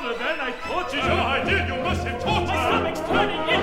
then I taught you. I did, you must have taught My her. stomach's turning in